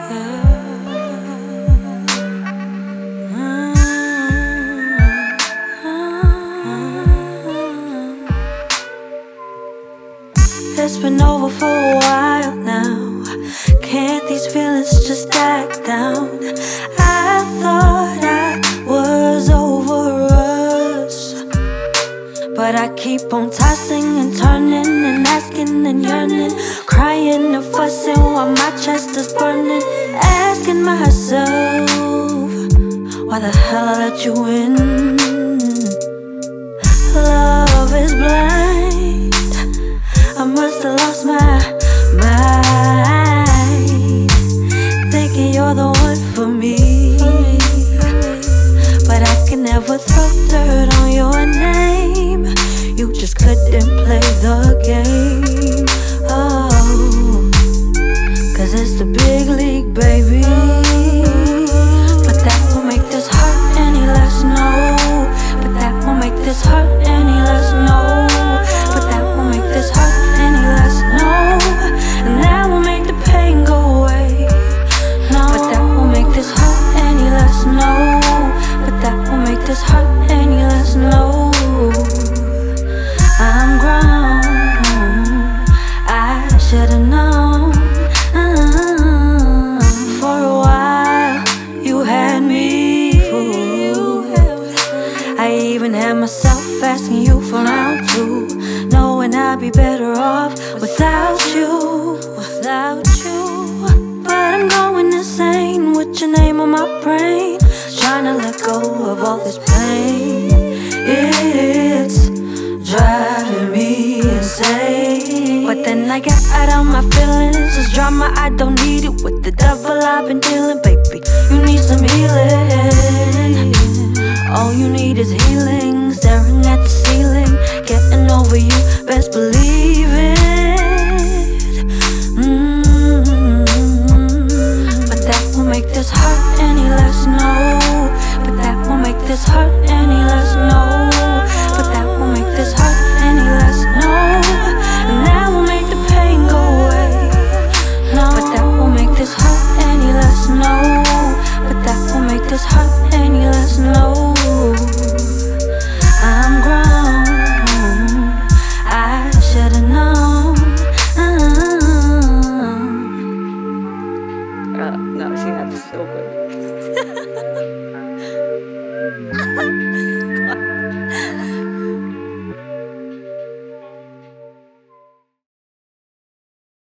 It's been over for a while now. Can't these feelings just die down? I thought I was over us, but I keep on tossing and turning and asking and yearning, crying and fussing while my chest is burning, asking myself why the hell I let you in. Love is blind, I must have lost my mind, thinking you're the one for me, but I can never throw dirt on your name. You just couldn't play the game. Oh, 'cause it's the big league, baby. But that won't make this hurt any less, no. But that won't make this hurt any less, no. But that won't make this hurt any less, no. And that won't make the pain go away, no. But that won't make this hurt any less, no. But that won't make this hurt any less, no. I'm grown, I should've known. For a while, you had me fooled. I even had myself asking you for round two, knowing I'd be better off without you, without you. But I'm going insane with your name on my brain, trying to let go of all this pain. It's driving me insane. But then I get out of my feelings, it's drama, I don't need it. With the devil I've been dealing, baby, you need some healing. All you need is healing, staring at the ceiling, getting over you, best believe it. But that won't make this hurt any less, no. But that won't make this hurt any less, no. But that won't make this hurt any less, no. And that won't make the pain go away, no. But that won't make this hurt any less, no. But that won't make this hurt any less, no. I'm grown, I should've known. No, sí, that's so good.